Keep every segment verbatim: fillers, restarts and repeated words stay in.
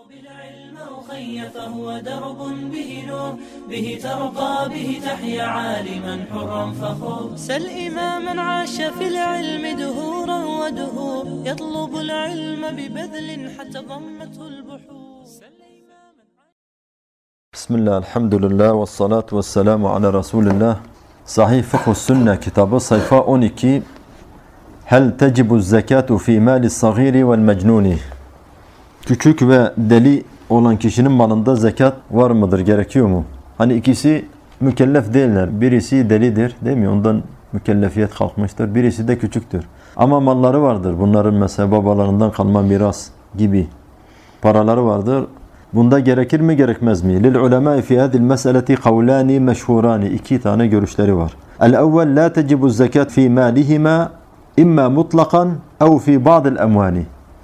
بالعلم أخي فهو درب به نور به ترقى به تحيا عالما حرا فخور سل إماما عاش في العلم دهورا ودهور يطلب العلم ببذل حتى ضمته البحور. بسم الله الحمد لله والصلاة والسلام على رسول الله. Sahih Fıkh-ı Sünne kitabı sayfa on iki. Hel tecibu zekatu fi mali sagiri vel mecnuni. Küçük ve deli olan kişinin malında zekat var mıdır, gerekiyor mu? Hani ikisi mükellef değiller. Birisi delidir, değil mi? Ondan mükellefiyet kalkmıştır. Birisi de küçüktür. Ama malları vardır. Bunların mesela babalarından kalma miras gibi paraları vardır. Bunda gerekir mi, gerekmez mi? Lil ulemâi fi hâzil meseleti kavlâni meşhurâni. İki tane görüşleri var. El-evvel la tecibu zekat fi mâlihima imma mutlakan ev fi ba'dil emvâni.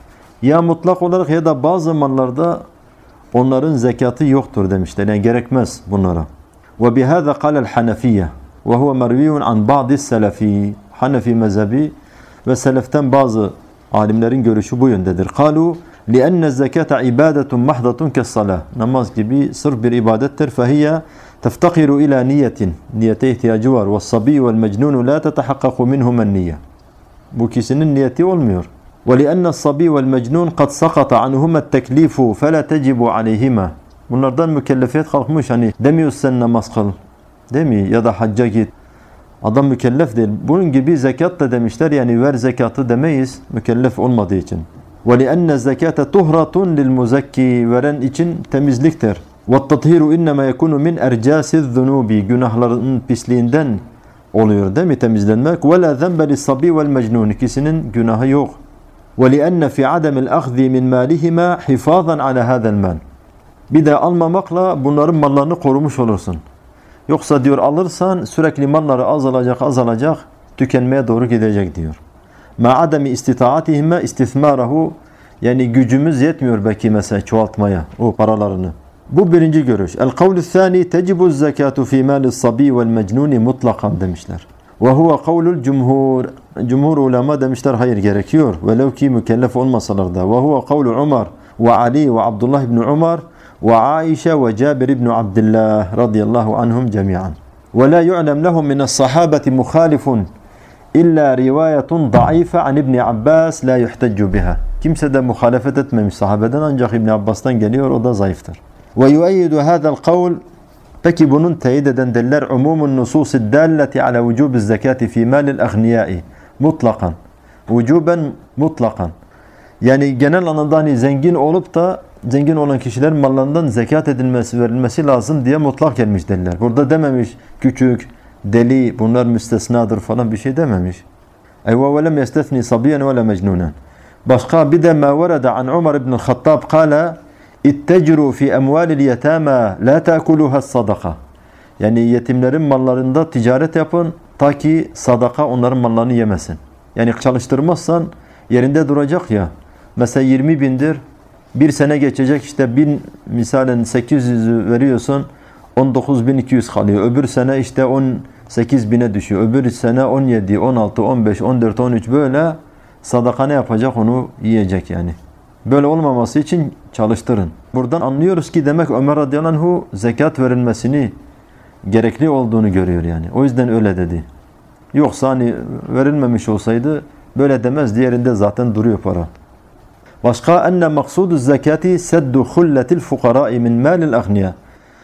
Ya mutlak olarak ya da bazı mallarda onların zekatı yoktur demişler. Yani gerekmez bunlara. Ve bihâzâ kâlel hanefiyye ve huve merviyun an ba'dis selefi. Hanefi mezhebi ve seleften bazı alimlerin görüşü bu yöndedir. Kâlu لِأَنَّ الزَّكَاةَ عِبَادَةٌ مَحْضَةٌ كَالصَّلَاةِ. Namaz gibi sırf bir ibadettir. فَهِيَّ تَفْتَقِرُ إِلَى نِيَّةٍ. Niyete ihtiyacı var. وَالصَّبِيُّ وَالْمَجْنُونُ لَا تَتَحَقَّقُ مِنْهُمَ النِّيَّةِ. Bu kişinin niyeti olmuyor. وَلِأَنَّ الصَّبِيُّ وَالْمَجْنُونَ قَدْ سَقَطَ عَنْهُمَ التَّكْلِيفُ فَلَا تَجِبُ عَلَيْهِمَا. Bunlardan mükellefiyet kalkmış. Hani demiyoruz sen namaz kıl, değil mi? Ya da hacca git. Adam mükellef değil. Bunun gibi zekat da demişler. Yani ver zekatı demeyiz mükellef olmadığı için. وَلِأَنَّ الزَّكَاةَ تُهْرَةٌ لِلْمُزَكِّي. Veren için temizliktir. وَالتَّطْهِيرُ اِنَّمَا يَكُونُ مِنْ اَرْجَاسِ الذُّنُوبِ. Günahların pisliğinden oluyor, değil mi, temizlenmek? وَلَا ذَنْبَ لِلصَّبِي وَالْمَجْنُونِ. İkisinin günahı yok. وَلِأَنَّ فِي عَدَمِ الْأَخْذِ مِنْ مَالِهِمَا حِفَاظًا عَلَى هَذَا الْمَالِ. Bir de almamakla bunların mallarını korumuş olursun. Yoksa diyor alırsan sürekli malları azalacak azalacak, tükenmeye doğru gidecek diyor. Ma adami istitaatihime istismarahu. Yani gücümüz yetmiyor belki mesela çoğaltmaya o paralarını. Bu birinci görüş. El kavlu thani tecibu zekatu fi malis sabi vel mecnuni mutlakan demişler. Ve huve kavlul cumhur. Cumhur ulema demişler hayır, gerekiyor. Velev ki mükellef olmasalar da. Ve huve kavlu Umar ve Ali ve Abdullah ibn Umar ve Aişe ve Cabir ibn Abdullah radıyallahu anhum cemiyan. Ve la yu'lem lehum minas sahabeti muhalifun İlla rivayetun daife an İbn Abbas la yuhteccu biha. Kimse de muhalefet etmemiş sahabeden, ancak İbn Abbas'tan geliyor, o da zayıftır. Ve yuayyidu hâzel kavl. Peki bunun teyit eden deliller umumun nususi dalleti ala vücubiz zekati fi malil aghniyai mutlakan. Vücuben mutlakan. Yani genel anlamda hani zengin olup da zengin olan kişilerin mallarından zekat edilmesi, verilmesi lazım diye mutlak gelmiş deliller. Burada dememiş küçük, deli, bunlar müstesnadır falan bir şey dememiş. Eyvâ ve lem yestethni sabiyen ve le mecnunen. Başka bir de ma verada an Umar ibn Khattab kâle ittecru fi emvâlil yetâmâ la ta'kuluha sadaka. Yani yetimlerin mallarında ticaret yapın ta ki sadaka onların mallarını yemesin. Yani çalıştırmazsan yerinde duracak ya. Mesela yirmi bindir, bir sene geçecek, işte bin misalen sekiz yüzü veriyorsun, on dokuz bin iki yüz kalıyor. Öbür sene işte on sekiz bine düşüyor. Öbür sene on yedi, on altı, on beş, on dört, on üç böyle sadaka ne yapacak? Onu yiyecek yani. Böyle olmaması için çalıştırın. Buradan anlıyoruz ki demek Ömer radıyallahu anhu zekat verilmesini gerekli olduğunu görüyor yani. O yüzden öyle dedi. Yoksa hani verilmemiş olsaydı böyle demez. Diğerinde zaten duruyor para. Başka enne maksudu zekati seddu hulletil fukarai min malil aghniya.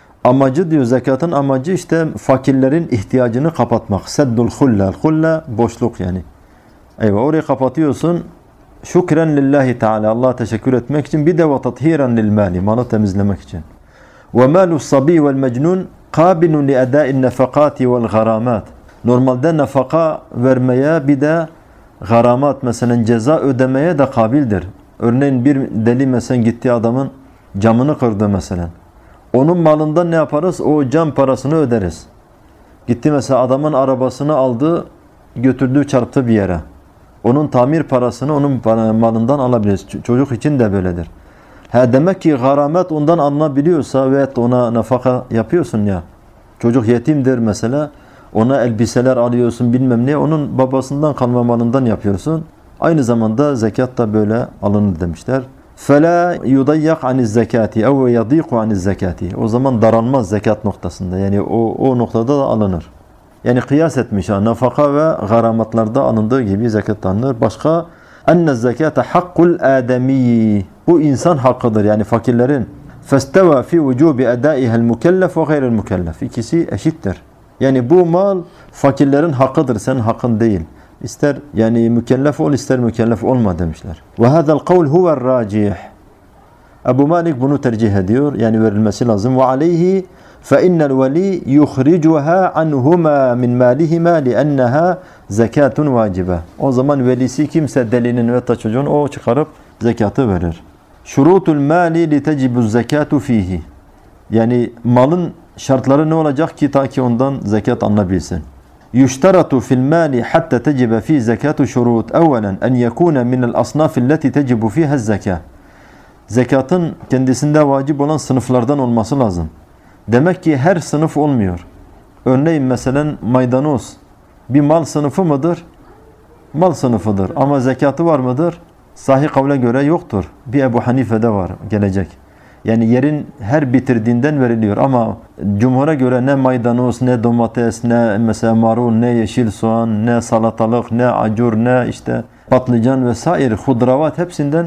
Amacı diyor, zekatın amacı işte fakirlerin ihtiyacını kapatmak. Seddul hulla. Hulla boşluk yani. Eyvah, orayı kapatıyorsun. Şükren lillahi teala. Allah'a teşekkür etmek için. Bir de ve tathiren lil mali. Malı temizlemek için. Ve malus sabi vel mecnun qabilun li edâin nefakati vel garamat. Normalde nefaka vermeye bir de garamat, mesela ceza ödemeye de kabildir. Örneğin bir deli mesela gitti adamın camını kırdı mesela. Onun malından ne yaparız? O cam parasını öderiz. Gitti mesela adamın arabasını aldı, götürdü, çarptı bir yere. Onun tamir parasını onun malından alabiliriz. Çocuk için de böyledir. Ha, demek ki garamet ondan alınabiliyorsa ve ona nafaka yapıyorsun ya. Çocuk yetimdir mesela. Ona elbiseler alıyorsun, bilmem ne. Onun babasından kalma malından yapıyorsun. Aynı zamanda zekat da böyle alınır demişler. فَلَا يُضَيَّقْ عَنِ الزَّكَاتِ اَوْ يَضِيقُ عَنِ الزَّكَاتِ O zaman daralmaz zekat noktasında. Yani o, o noktada da alınır. Yani kıyas etmiş ha, nafaka ve garamatlarda alındığı gibi zekat alınır. Başka enne zekate hakkul ademiyyi bu insan hakkıdır yani fakirlerin. Festeva fi vücubi edaihel mükellef ve gayril mükellef. İkisi eşittir. Yani bu mal fakirlerin hakkıdır, senin hakkın değil. İster yani mükellef ol, ister mükellef olma demişler. Ve hadal kavl huve'r racih. Ebu Malik bunu tercih ediyor. Yani verilmesi lazım. Ve aleyhi fe innel veli yukhricuha anhuma min malihima li'enneha zekatun vacibe. O zaman velisi kimse delinin ve çocuğun o çıkarıp zekatı verir. Şurutul mali li tecibu zekatu fihi. Yani malın şartları ne olacak ki ta ki ondan zekat alınabilsin. Yushtaratu fil mali hatta tecibe fi zekatu şurut. Evvelen en yekuna min el asnafil leti tecibu fiha zekat. Zekatın kendisinde vacip olan sınıflardan olması lazım. Demek ki her sınıf olmuyor. Örneğin mesela maydanoz bir mal sınıfı mıdır? Mal sınıfıdır. Ama zekatı var mıdır? Sahih kavle göre yoktur. Bir Ebu Hanife'de var gelecek. Yani yerin her bitirdiğinden veriliyor ama cumhura göre ne maydanoz, ne domates, ne mesela marul, ne yeşil soğan, ne salatalık, ne acur, ne işte patlıcan vesaire hudravat hepsinden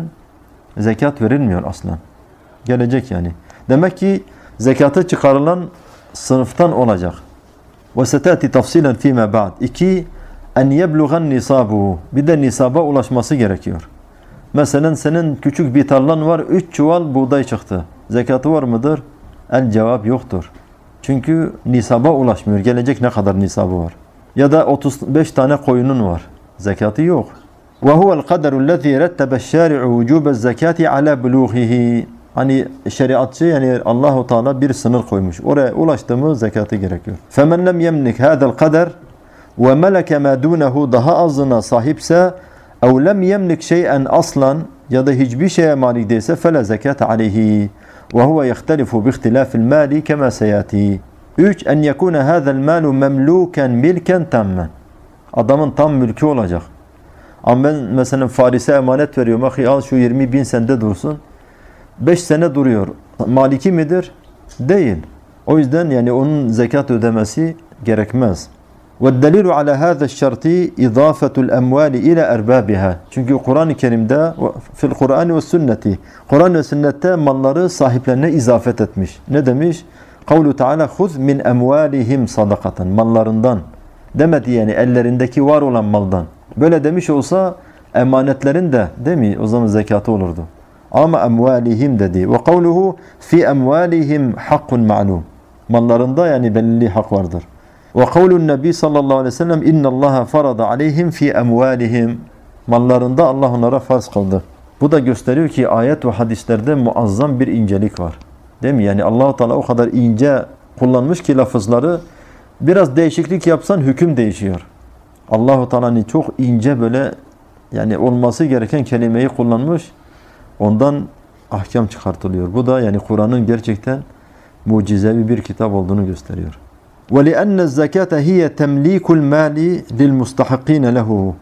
zekat verilmiyor aslan. Gelecek yani. Demek ki zekatı çıkarılan sınıftan olacak. Ve setati tafsilen fîme ba'd. İki, en yebluğan nisabu. Bir de nisaba ulaşması gerekiyor. Mesela senin küçük bir tarlan var, üç çuval buğday çıktı. Zekatı var mıdır? El cevap yoktur. Çünkü nisaba ulaşmıyor. Gelecek ne kadar nisabı var? Ya da otuz beş tane koyunun var. Zekatı yok. Ve huvel kaderul lezî rettebe'ş-şâri'u vücûbe'z zekâti alâ bulûhihi. Hani şeriatçı yani Allahu Teala bir sınır koymuş. Oraya ulaştığımız zekatı gerekiyor. Femen lem yemlik hâzel kader ve meleke mâ dûnehu daha azına sahipse ev lem yemlik şey'en aslan ya da hiçbir şeye malik değilse fele zekâte aleyhi ve huve yehtelifu bi ihtilâfil mâli kemâ seyâti. Üç, en yekûne hâzel mâlu memlûken milken temmen. Adamın tam mülkü olacak. Ama ben mesela Faris'e emanet veriyorum. Ahi al şu yirmi bin sende dursun. beş sene duruyor. Maliki midir? Değil. O yüzden yani onun zekat ödemesi gerekmez. وَالدَّلِيلُ عَلَى هَذَا الشَّرْطِ اِضَافَةُ الْاَمْوَالِ اِلَى اَرْبَابِهَا. Çünkü Kur'an-ı Kerim'de fil Kur'an ve sünneti Kur'an ve sünnette malları sahiplerine izafet etmiş. Ne demiş? Kavlu Teala khuz min emvalihim sadakaten. Mallarından. Demedi yani ellerindeki var olan maldan. Böyle demiş olsa emanetlerin de değil mi? O zaman zekatı olurdu. Ama emvalihim dedi. Ve kavluhu fi emvalihim hakkun ma'lum. Mallarında yani belli hak vardır. Ve kavlun nebi sallallahu aleyhi ve sellem innallaha farada aleyhim fi emvalihim. Mallarında Allah onlara farz kıldı. Bu da gösteriyor ki ayet ve hadislerde muazzam bir incelik var. Değil mi? Yani Allah Teala o kadar ince kullanmış ki lafızları biraz değişiklik yapsan hüküm değişiyor. Allah Teala'nın çok ince böyle yani olması gereken kelimeyi kullanmış. Ondan ahkam çıkartılıyor. Bu da yani Kur'an'ın gerçekten mucizevi bir kitap olduğunu gösteriyor. وَلِأَنَّ الزَّكَاةَ هِيَ تَمْلِيكُ الْمَالِ لِلْمُسْتَحَقِّينَ لَهُ.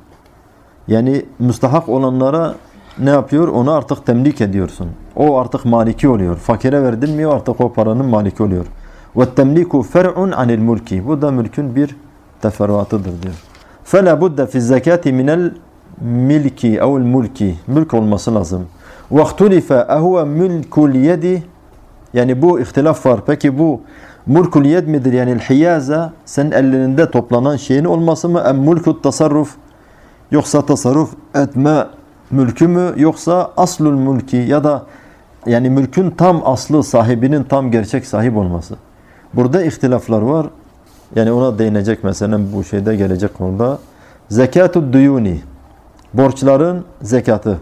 Yani müstahak olanlara ne yapıyor? Onu artık temlik ediyorsun. O artık maliki oluyor. Fakire verdin mi artık o paranın maliki oluyor. وَالتَّمْلِيكُ فَرْعٌ عَنِ الْمُلْكِ. Bu da mülkün bir teferruatıdır diyor. فَلَا بُدَّ فِي الزَّكَاةِ مِنَ الْمِلْكِ اَوْ الْمُلْكِ. Mülk olması lazım. وَاخْتُلِفَ اَهُوَ مُلْكُ الْيَدِ. Yani bu ihtilaf var. Peki bu mulkul yed midir? Yani hiyaza senin ellerinde toplanan şeyin olması mı? Em mulkut tasarruf yoksa tasarruf etme mülkü mü? Yoksa aslul mülki ya da yani mülkün tam aslı sahibinin tam gerçek sahip olması. Burada ihtilaflar var. Yani ona değinecek mesela bu şeyde gelecek konuda. Zekatud duyuni. Borçların zekatı.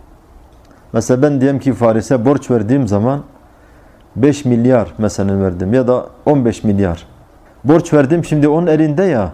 Mesela ben diyelim ki Faris'e borç verdiğim zaman beş milyar mesela verdim ya da on beş milyar. Borç verdim şimdi onun elinde ya.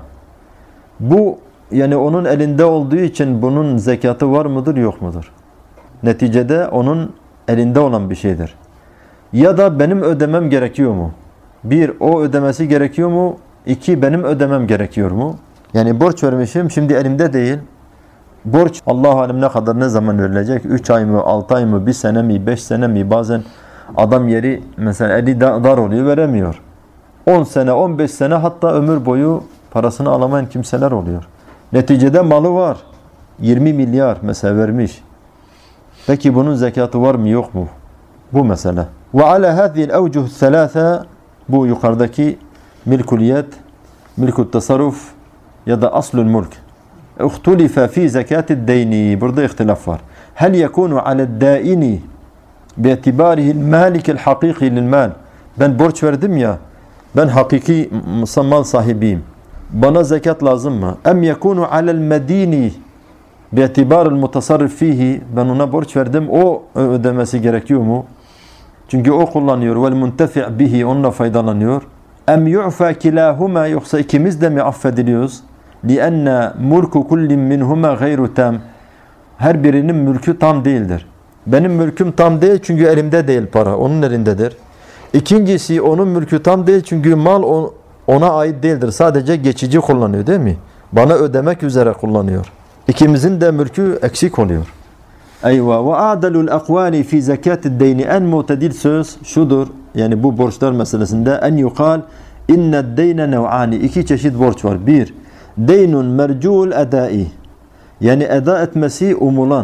Bu yani onun elinde olduğu için bunun zekatı var mıdır yok mudur? Neticede onun elinde olan bir şeydir. Ya da benim ödemem gerekiyor mu? Bir, o ödemesi gerekiyor mu? İki, benim ödemem gerekiyor mu? Yani borç vermişim şimdi elimde değil. Borç Allah-u Alem ne kadar ne zaman verilecek? üç ay mı, altı ay mı, bir sene mi, beş sene mi? Bazen adam yeri mesela eli dar oluyor, veremiyor. on sene, on beş sene, hatta ömür boyu parasını alamayan kimseler oluyor. Neticede malı var. yirmi milyar mesela vermiş. Peki bunun zekatı var mı yok mu? Bu mesele. Ve ala hâzihil evcuh thelâthe, bu yukarıdaki milkuliyet, milkut tasarruf ya da aslul mulk. اختلف في زكاة الدين. Burada ihtilaf var. هل يكون على الدائن باعتباره المالك الحقيقي للمال. Ben borç verdim ya, ben hakiki mal sahibiyim. Bana zekat lazım mı? Em yekunu alel medini bi'tibaril mutasarrif fihi. Ben ona borç verdim, o ödemesi gerekiyor mu? Çünkü o kullanıyor. Vel muntefi' bihi, onunla faydalanıyor. Em yu'fa kilahuma, yoksa ikimiz de mi affediliyoruz? لِأَنَّ مُلْكُ كُلِّ مِنْهُمَا غَيْرُ تَامٍ. Her birinin mülkü tam değildir. Benim mülküm tam değil çünkü elimde değil para, onun elindedir. İkincisi, onun mülkü tam değil çünkü mal ona ait değildir. Sadece geçici kullanıyor, değil mi? Bana ödemek üzere kullanıyor. İkimizin de mülkü eksik oluyor. Eyvah. Ve adalul akvali fi zekatid deyni. En mutedil söz şudur. Yani bu borçlar meselesinde en yukal inned deyne nev'ani. İki çeşit borç var. Bir, deynun mercul edai. Yani eda etmesi umulan.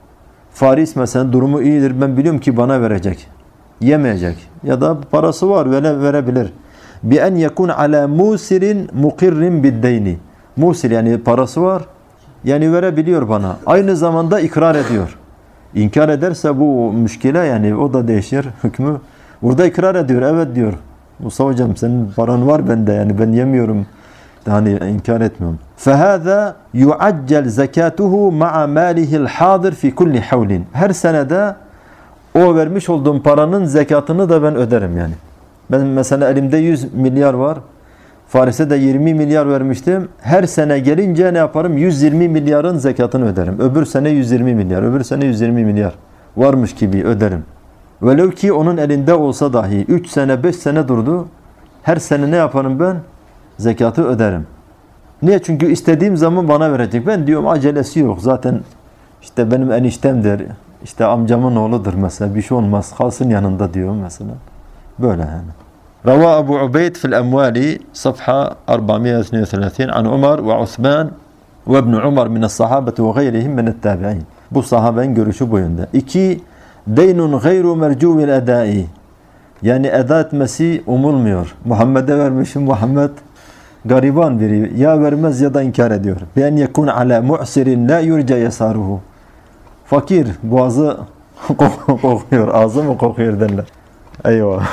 Faris mesela durumu iyidir. Ben biliyorum ki bana verecek. Yemeyecek. Ya da parası var, vere, verebilir. Bi en yekun ala musirin mukirrin bid deyni. Musir yani parası var. Yani verebiliyor bana. Aynı zamanda ikrar ediyor. İnkar ederse bu müşkile, yani o da değişir hükmü. Burada ikrar ediyor. Evet diyor. Musa hocam senin paran var bende, yani ben yemiyorum. Hani inkar etmiyorum. فَهَذَا يُعَجَّلْ زَكَاتُهُ مَعَ مَالِهِ الْحَاضِرِ فِي كُلِّ حَوْلٍ. Her senede o vermiş olduğum paranın zekatını da ben öderim yani. Ben mesela elimde yüz milyar var. Faris'e de yirmi milyar vermiştim. Her sene gelince ne yaparım? yüz yirmi milyarın zekatını öderim. Öbür sene yüz yirmi milyar, öbür sene yüz yirmi milyar varmış gibi öderim. Velev ki onun elinde olsa dahi üç sene, beş sene durdu. Her sene ne yaparım ben? Zekatı öderim. Niye? Çünkü istediğim zaman bana verecek. Ben diyorum acelesi yok. Zaten işte benim eniştemdir. İşte amcamın oğludur mesela. Bir şey olmaz. Kalsın yanında diyorum mesela. Böyle yani. Rava Ebu Ubeyd fil emvali safha أربعمائة واثنين وثلاثين an Umar ve Osman ve İbn Umar min as-sahabeti ve gayrihim min et-tabi'in. Bu sahabenin görüşü bu yönde. İki, deynun gayru mercuvil edai. Yani eda etmesi umulmuyor. Muhammed'e vermişim, Muhammed gariban biri. Ya vermez ya da inkar ediyor. Ben yekun ala mu'sirin la yurca yasaruhu. Fakir, boğazı kokuyor, ağzı mı kokuyor derler. Eyvah.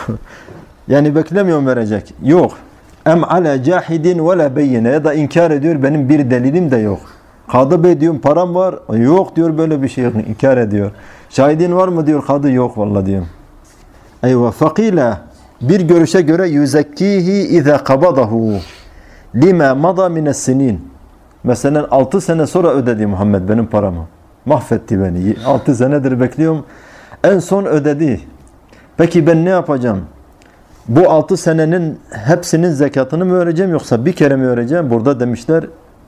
Yani beklemiyorum verecek. Yok. Em ala cahidin ve la beyyine, ya da inkar ediyor, benim bir delilim de yok. Kadı bey diyorum param var. Yok diyor, böyle bir şey inkar ediyor. Şahidin var mı diyor, kadı yok vallahi diyorum. Eyvah. Fakile, bir görüşe göre yüzekkihi iza kabadahu lima mada mines sinin. Mesela altı sene sonra ödedi Muhammed benim paramı. Mahvetti beni. altı senedir bekliyorum. En son ödedi. Peki ben ne yapacağım? Bu altı senenin hepsinin zekatını mı vereceğim yoksa bir kere mi vereceğim? Burada demişler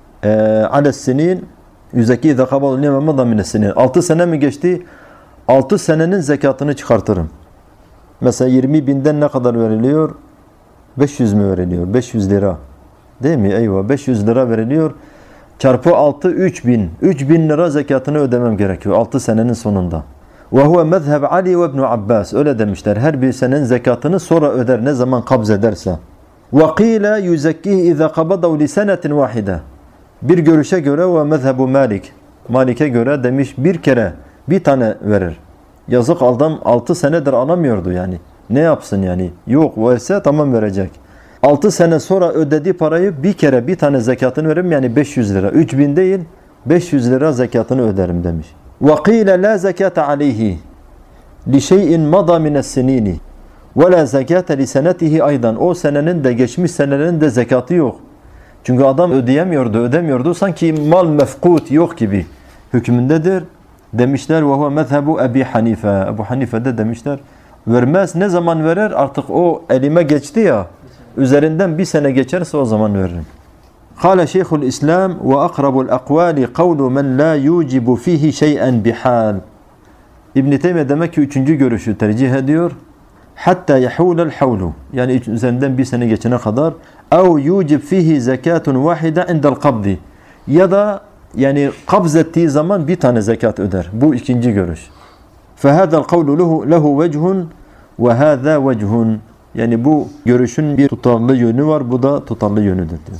ales sinin yüzekki iza kabadahu lima mada mines sinin. altı sene mi geçti? altı senenin zekatını çıkartırım. Mesela yirmi binden ne kadar veriliyor? beş yüz mü veriliyor? beş yüz lira. Değil mi? Eyvah. beş yüz lira veriliyor. Çarpı altı, üç bin. üç bin lira zekatını ödemem gerekiyor. altı senenin sonunda. Ve huve mezheb Ali ve İbn Abbas. Öyle demişler. Her bir senenin zekatını sonra öder. Ne zaman kabz ederse. Ve qîle yüzekkih izâ kabadav li senetin vahide. Bir görüşe göre ve mezhebu Malik. Malik'e göre demiş bir kere bir tane verir. Yazık adam altı senedir alamıyordu yani. Ne yapsın yani? Yok verse tamam verecek. altı sene sonra ödediği parayı bir kere bir tane zekatını veririm, yani beş yüz lira. üç bin değil beş yüz lira zekatını öderim demiş. وَقِيلَ لَا زَكَاةَ عَلَيْهِ لِشَيْءٍ مَضَى مِنَ السِّنِينِ وَلَا زَكَاةَ لِسَنَتِهِ aydan. O senenin de geçmiş senelerin de zekatı yok. Çünkü adam ödeyemiyordu, ödemiyordu. Sanki mal mefkut yok gibi hükmündedir. Demişler ve huve mezhebu Ebi Hanife. Ebu Hanife de demişler vermez. Ne zaman verer? Artık o elime geçti ya. Üzerinden bir sene geçerse o zaman veririm. قال شيخ الإسلام وأقرب الأقوال قول من لا يوجب فيه شيئا بحال. İbn Teymiye demek ki üçüncü görüşü tercih ediyor. Hatta yahulul havlu. Yani üzerinden bir sene geçene kadar. Ev yucib fihi zekatun vahide indel kabdi. Ya da yani kabz ettiği zaman bir tane zekat öder. Bu ikinci görüş. فَهَذَا الْقَوْلُ لَهُ وَجْهٌ وَهَذَا وَجْهٌ. Yani bu görüşün bir tutarlı yönü var. Bu da tutarlı yönüdür diyor.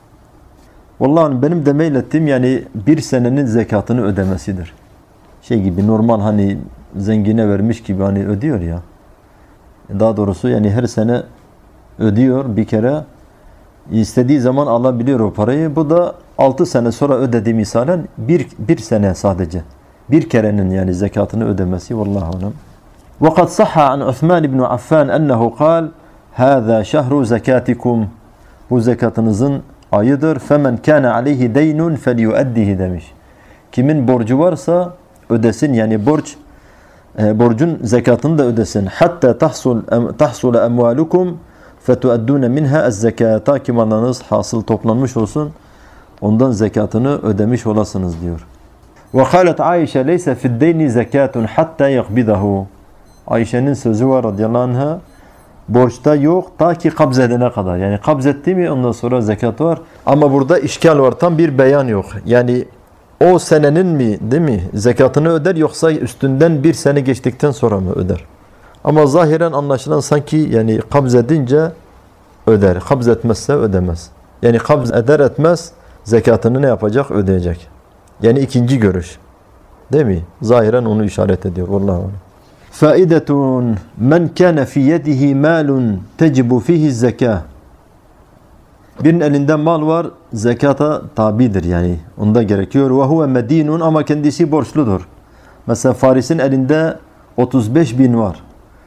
Vallahi benim de meylettiğim yani bir senenin zekatını ödemesidir. Şey gibi normal hani zengine vermiş gibi hani ödüyor ya. Daha doğrusu yani her sene ödüyor bir kere. İstediği zaman alabiliyor o parayı. Bu da altı sene sonra ödediği misalen bir, bir sene sadece. Bir kerenin yani zekatını ödemesi. Vallahu alem. وَقَدْ صَحَّ عَنْ عُثْمَانِ بْنُ عَفَّانِ أَنَّهُ قَالْ هَذَا شَهْرُ زَكَاتِكُمْ. Bu zekatınızın ayıdır. فَمَنْ كَانَ عَلَيْهِ دَيْنٌ فَلْيُؤَدِّهِ demiş. Kimin borcu varsa ödesin. Yani borç e, borcun zekatını da ödesin. Hatta tahsul tahsul emvalukum fetuaddun minha az-zekat. Ta ki malınız hasıl toplanmış olsun. Ondan zekatını ödemiş olasınız diyor. Ve qalet Ayşe leysa fi'd-deyni zekatun hatta yaqbidahu. Ayşe'nin sözü var radıyallahu anha. Borçta yok ta ki kabz edene kadar. Yani kabz etti mi ondan sonra zekat var. Ama burada işgal var. Tam bir beyan yok. Yani o senenin mi değil mi zekatını öder yoksa üstünden bir sene geçtikten sonra mı öder? Ama zahiren anlaşılan sanki yani kabz edince öder. Kabz etmezse ödemez. Yani kabz eder etmez zekatını ne yapacak? Ödeyecek. Yani ikinci görüş. Değil mi? Zahiren onu işaret ediyor. Vallahi. Faidetun men kana fi yedihi malun tecibu fihi zekâh. Birinin elinde mal var, zekata tabidir yani. Onda gerekiyor. Ve huve medinun ama kendisi borçludur. Mesela Faris'in elinde otuz beş bin var.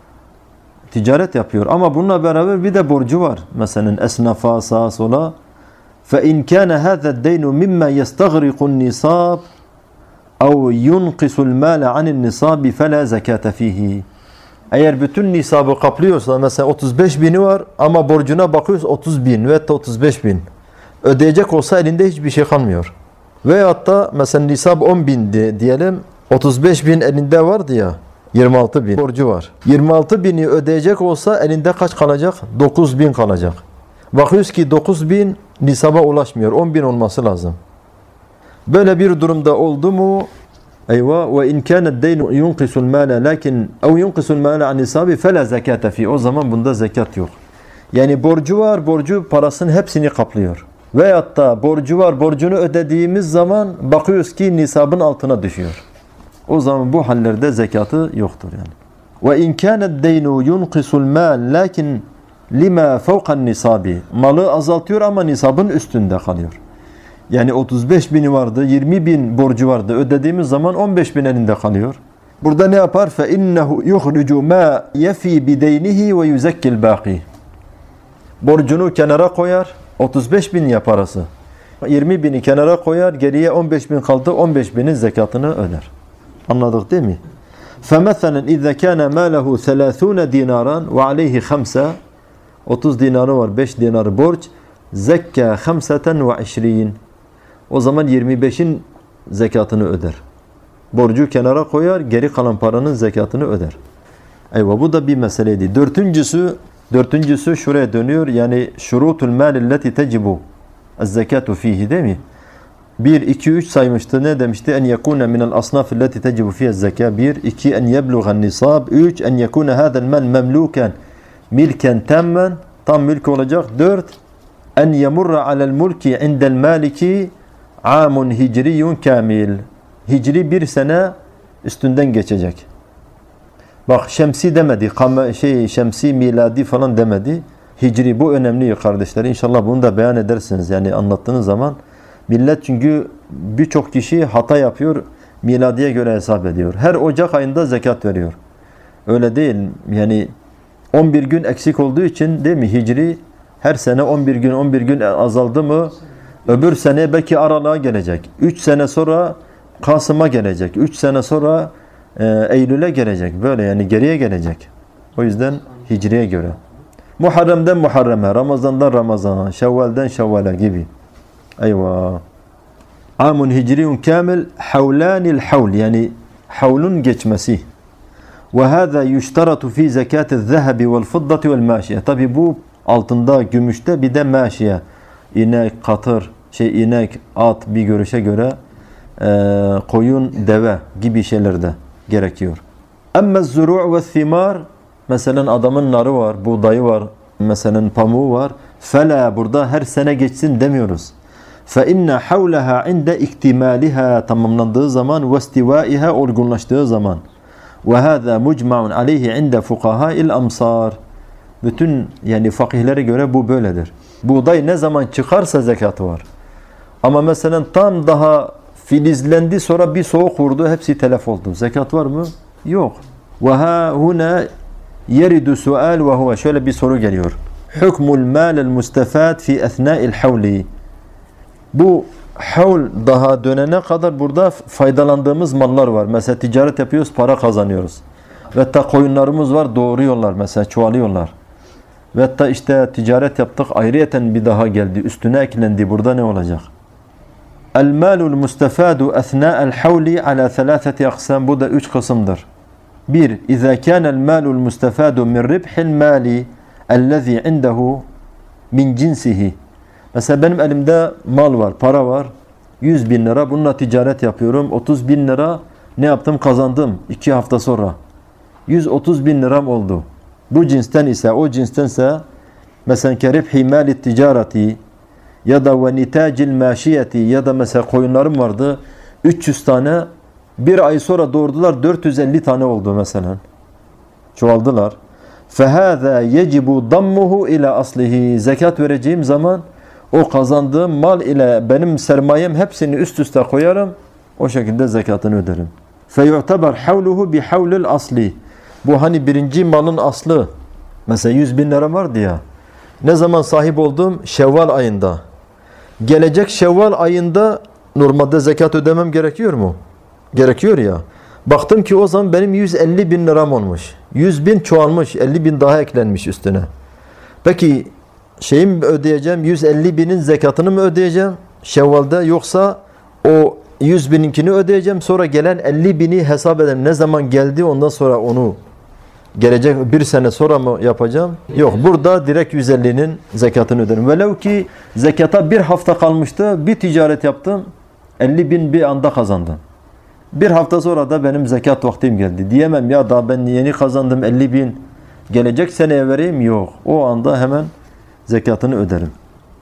Ticaret yapıyor ama bununla beraber bir de borcu var. Mesela esnafa sağa sola. فَاِنْ كَانَ هَذَا الدَّيْنُ مِمَّا يَسْتَغْرِقُ النِّصَابِ اَوْ يُنْقِسُ الْمَالَ عَنِ النِّصَابِ فَلَا زَكَاةَ ف۪يهِ. Eğer bütün nisabı kaplıyorsa mesela otuz beş bini var ama borcuna bakıyoruz otuz bin ve otuz beş bin. Ödeyecek olsa elinde hiçbir şey kalmıyor. Veyahut da mesela nisab on bin diyelim, otuz beş bin elinde vardı ya, yirmi altı bin borcu var. yirmi altı bini ödeyecek olsa elinde kaç kalacak? dokuz bin kalacak. Bakıyoruz ki dokuz bin nisaba ulaşmıyor. on bin olması lazım. Böyle bir durumda oldu mu? Eyvah ve in kana deynu yunqisul mala lakin ev yunqisul mala an nisabi fela zekata fi. O zaman bunda zekat yok. Yani borcu var, borcu parasının hepsini kaplıyor. Veyahut da borcu var, borcunu ödediğimiz zaman bakıyoruz ki nisabın altına düşüyor. O zaman bu hallerde zekatı yoktur yani. Ve in kana deynu yunqisul mal lakin lima fawqan nisabi. Malı azaltıyor ama nisabın üstünde kalıyor. Yani otuz beş bini vardı, yirmi bin borcu vardı. Ödediğimiz zaman on beş bin elinde kalıyor. Burada ne yapar? فَاِنَّهُ يُخْرِجُ مَا يَفِي بِدَيْنِهِ وَيُزَكِّ الْبَاقِي. Borcunu kenara koyar, otuz beş bin ya parası. yirmi bini kenara koyar, geriye on beş bin kaldı, on beş binin zekatını öder. Anladık değil mi? فَمَثَلًا اِذَا كَانَ مَالَهُ ثَلَاثُونَ دِينَارًا وَعَلَيْهِ خَمْسَةً. otuz dinarı var, beş dinarı borç. زَكَّى خَمْسَةً وَعِشْرِينَ. O zaman yirmi beşin zekatını öder. Borcu kenara koyar, geri kalan paranın zekatını öder. Eyvah, bu da bir meseleydi. Dördüncüsü, dördüncüsü şuraya dönüyor. Yani şurutul mâlilleti tecibu az-zekatu fihi değil mi? bir, iki, üç saymıştı. Ne demişti? En yekune minel asnafilleti tecibu fihi az-zekâ. bir, iki, en yeblughan nisab. üç, en yekune hâzel mal memlûken milken temmen. Tam mülk olacak. dört, en yemurra alel mulki indel maliki amun hicriyun kamil. Hicri bir sene üstünden geçecek. Bak şemsi demedi. Şey, şemsi miladi falan demedi. Hicri, bu önemli kardeşler. İnşallah bunu da beyan edersiniz. Yani anlattığınız zaman. Millet çünkü birçok kişi hata yapıyor. Miladiye göre hesap ediyor. Her Ocak ayında zekat veriyor. Öyle değil. Yani on bir gün eksik olduğu için değil mi? Hicri her sene on bir gün on bir gün azaldı mı öbür sene belki aralığa gelecek. üç sene sonra Kasım'a gelecek. üç sene sonra e, Eylül'e gelecek. Böyle yani geriye gelecek. O yüzden Hicri'ye göre. Muharrem'den Muharrem'e, Ramazan'dan Ramazan'a, Şevval'den Şevval'e gibi. Eyvah. Amun hicriyun kamil havlanil havl yani havlun geçmesi. Ve hâzâ yuştaratu fî zekâtiz zehebi vel fıddati vel mâşiye. Tabi bu altında, gümüşte bir de mâşiye. İnek, katır, şey inek, at bir görüşe göre e, koyun, deve gibi şeyler de gerekiyor. Emme zuru' ve thimar mesela adamın narı var, buğdayı var, mesela pamuğu var. Fela burada her sene geçsin demiyoruz. Fe inne havleha inde iktimaliha tamamlandığı zaman ve istivaiha olgunlaştığı zaman. Ve hâzâ mucma'un aleyhi inde fukahâil amsar. Bütün yani fakihlere göre bu böyledir. Buğday ne zaman çıkarsa zekatı var. Ama mesela tam daha filizlendi sonra bir soğuk vurdu hepsi telef oldu. Zekat var mı? Yok. Ve ha huna yeridu sual ve huve şöyle bir soru geliyor. Hukmul mal'el mustafad fi ethna'il havli. Bu havl daha dönene kadar burada faydalandığımız mallar var. Mesela ticaret yapıyoruz, para kazanıyoruz. Ve hatta koyunlarımız var, doğuruyorlar mesela, çoğalıyorlar. Ve hatta işte ticaret yaptık, ayrıyeten bir daha geldi, üstüne eklendi. Burada ne olacak? El-malul mustafadu ethna'el havli ala thalâtheti aksam. Bu da üç kısımdır. Bir, İzâ kânel malul mustafadu min ribhil mali ellezî indehu min cinsihi. Mesela benim elimde mal var, para var. yüz bin lira. Bununla ticaret yapıyorum. otuz bin lira ne yaptım? Kazandım. iki hafta sonra. yüz otuz bin liram oldu. Bu cinsten ise, o cinstense mesela keribhi mali ticareti ya da ve nitacil maşiyeti ya da mesela koyunlarım vardı. üç yüz tane bir ay sonra doğurdular. dört yüz elli tane oldu mesela. Çoğaldılar. فَهَذَا يَجِبُ ضَمُّهُ اِلَى aslihi. Zekat vereceğim zaman o kazandığım mal ile benim sermayem hepsini üst üste koyarım. O şekilde zekatını öderim. فَيُعْتَبَرْ حَوْلُهُ بِحَوْلِ الْأَصْلِ. Bu hani birinci malın aslı. Mesela yüz bin lira vardı ya. Ne zaman sahip oldum? Şevval ayında. Gelecek Şevval ayında normalde zekat ödemem gerekiyor mu? Gerekiyor ya. Baktım ki o zaman benim yüz elli bin liram olmuş. yüz bin çoğalmış. elli bin daha eklenmiş üstüne. Peki şeyi mi ödeyeceğim? yüz elli binin zekatını mı ödeyeceğim? Şevval'de yoksa o yüz bininkini ödeyeceğim. Sonra gelen elli bini hesap ederim. Ne zaman geldi ondan sonra onu gelecek bir sene sonra mı yapacağım? Yok. Burada direkt yüz ellinin zekatını öderim. Velev ki zekata bir hafta kalmıştı. Bir ticaret yaptım. elli bin bir anda kazandım. Bir hafta sonra da benim zekat vaktim geldi. Diyemem ya da ben yeni kazandım elli bin. Gelecek seneye vereyim. Yok. O anda hemen zekatını öderim.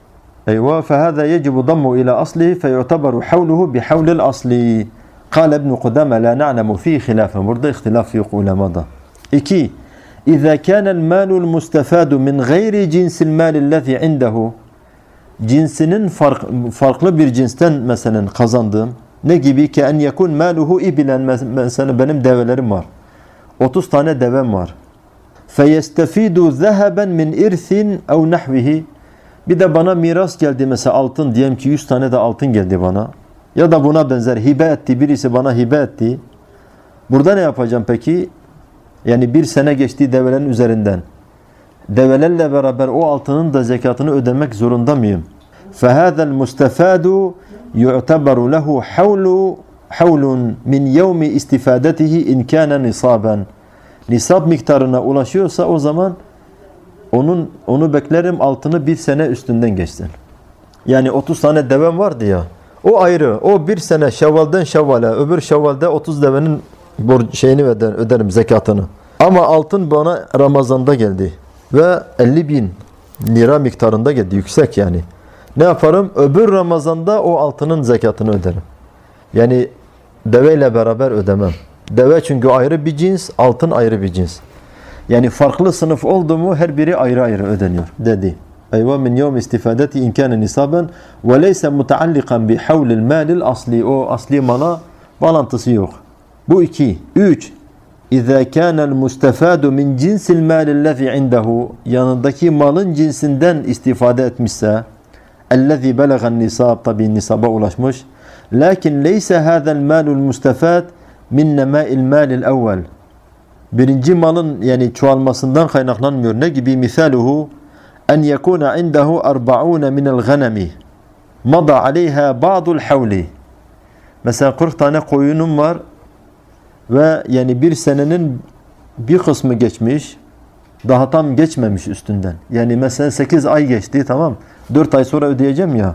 Eyvah. فَهَذَا يَجِبُ ضَمُّ إِلَى أَصْلِهِ فَيُعْتَبَرُ حَوْلُهُ بِحَوْلِ الْأَصْلِ. قال ابن قدامة لا نعلم فيه خلافا. Burada ihtilaf yok ulemada. İki. إذا كان المال المستفاد من غير جنس المال الذي عنده. Cinsinin fark, farklı bir cinsten mesela kazandığım ne gibi ki en yekun maluhu ibilen mesela benim develerim var. otuz tane devem var. Feyestefidu zehaben min irthin ev nahvihi. Bir de bana miras geldi mesela altın diyelim ki yüz tane de altın geldi bana. Ya da buna benzer hibe etti birisi bana hibe etti. Burada ne yapacağım peki? Yani bir sene geçtiği develerin üzerinden. Develerle beraber o altının da zekatını ödemek zorunda mıyım? فَهَذَا الْمُسْتَفَادُ يُعْتَبَرُ لَهُ حَوْلُ حَوْلٌ مِنْ يَوْمِ istifadetihi in kana nisaban. Nisab miktarına ulaşıyorsa o zaman onun onu beklerim altını bir sene üstünden geçsin. Yani otuz tane devem vardı ya. O ayrı. O bir sene Şevval'den Şevval'e, öbür Şevval'de otuz devenin şeyini öder, öderim zekatını. Ama altın bana Ramazan'da geldi. Ve elli bin lira miktarında geldi. Yüksek yani. Ne yaparım? Öbür Ramazan'da o altının zekatını öderim. Yani deveyle beraber ödemem. Deve çünkü ayrı bir cins, altın ayrı bir cins. Yani farklı sınıf oldu mu her biri ayrı ayrı ödeniyor dedi. Eyvah min yevm istifadeti in kana nisaban ve leysa mutaallikan bi havlil malil asli. O asli mala bağlantısı yok. Bu iki. Üç. İzâ kânel mustefâdu min cinsil mâlillezî indehu. Yanındaki malın cinsinden istifade etmişse ellezî belegan nisab. Tabi nisaba ulaşmış. Lakin leyse hâzel mâlul mustefâd min nemâil mâlil evvel. Birinci malın yani çoğalmasından kaynaklanmıyor. Ne gibi? Misaluhu en yekûne indehu arba'ûne minel ghanemi. mada aleyha ba'dul havli. Mesela kırk tane koyunum var ve yani bir senenin bir kısmı geçmiş, daha tam geçmemiş üstünden. Yani mesela sekiz ay geçti, tamam. dört ay sonra ödeyeceğim ya.